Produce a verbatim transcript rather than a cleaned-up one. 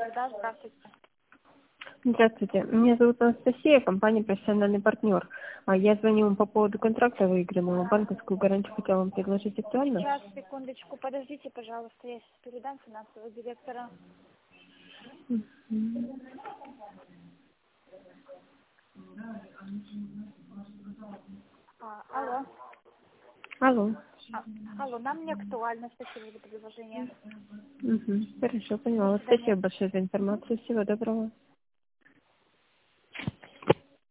Да, здравствуйте. Здравствуйте. Меня зовут Анастасия, компания «Профессиональный партнер». А Я звоню вам по поводу контракта выигранного. Банковскую гарантию хотела вам предложить актуально. Сейчас, секундочку, подождите, пожалуйста, я сейчас передам финансового директора. Мгм. А, алло. Алло. А, алло, нам не актуально, спасибо за предложение. Мгм. Хорошо, До поняла. свидания. Спасибо большое за Мгм. информацию. Всего доброго.